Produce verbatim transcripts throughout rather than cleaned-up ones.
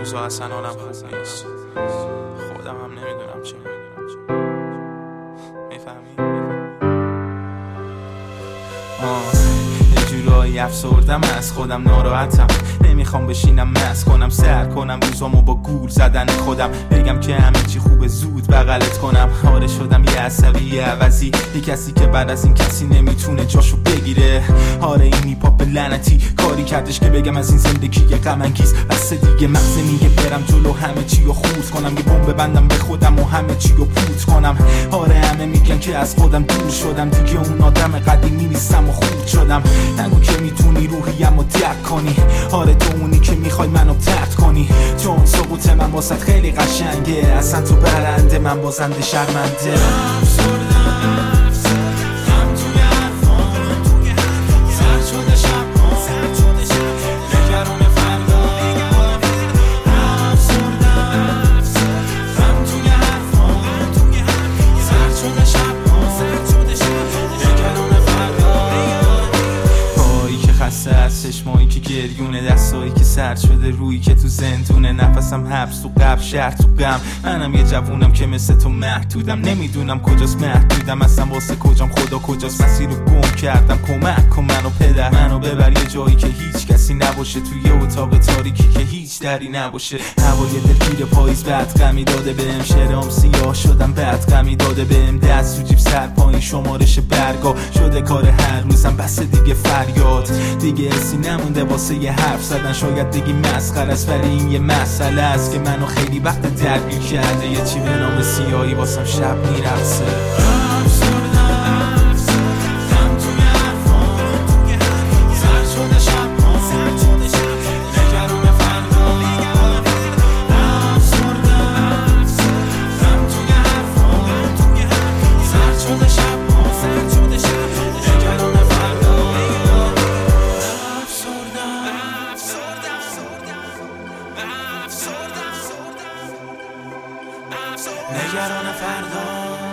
اوضاع اصلا حالم خوب نیست، خودم هم نمیدونم چه میفهمی؟ آه یه جورایی افسردم از خودم، ناراحتم، نمیخوام بشینم مست کنم، سر کنم روزامو با گول زدن خودم، بگم که همه چی خوبه زود بغلت کنم. آره شدم یه عصبی عوضی، یه کسی که بعد از این کسی نمیتونه جاشو بگیره. آره این هیپاپ لعنتی کاری کردش که بگم از این زندگی غم انگیز بس دیگه. مغز میگه برم جلو همه چی رو خورد کنم، یه بمب ببندم به خودم و همه چی رو پوت کنم. آره همه میگن که از خودم دور شدم، دیگه اون آدم قدیمی نیستم و خورد شدم. نگو که میتونی روحیمو درک کنی، آره تو اونی که میخوای منو طرد کنی، چون سقوط من واسط خیلی قشنگه، اصلا تو برنده من بازنده شرمنده. چشمایی که گریونه، دستایی که سرد شده، روی که تو زندونه، نفسم حبس تو قبل شهر تو غم. منم یه جوونم که مثل تو محدودم، نمیدونم کجاست محدودم، اصلا واسه کجام، خدا کجاست، مسیر رو گم کردم. کمک کن منو پدر، منو ببر یه جایی که هیچ کسی نباشه، توی اتاق تاریکی که هیچ دری نباشه. هوای دلگیر پاییز بعد غمی داده بهم، شعرام سیاه شدم بعد غمی داده بهم، دست تو جیب سر پایین شمارش برگا شده کار هر روزم، بس دیگه فریاد دیگه اسی نمونده واسه یه حرف زدن. شاید دیگه مسخره است ولی این یه مسئله است که منو خیلی وقت درگیر کرده، یه چی به نام سیاهی واسم شب میرقصه. نگران فردا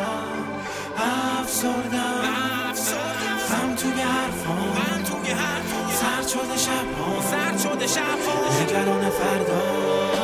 افسردم، غم توی حرفام، سرد شده شب‌ها، نگران فردا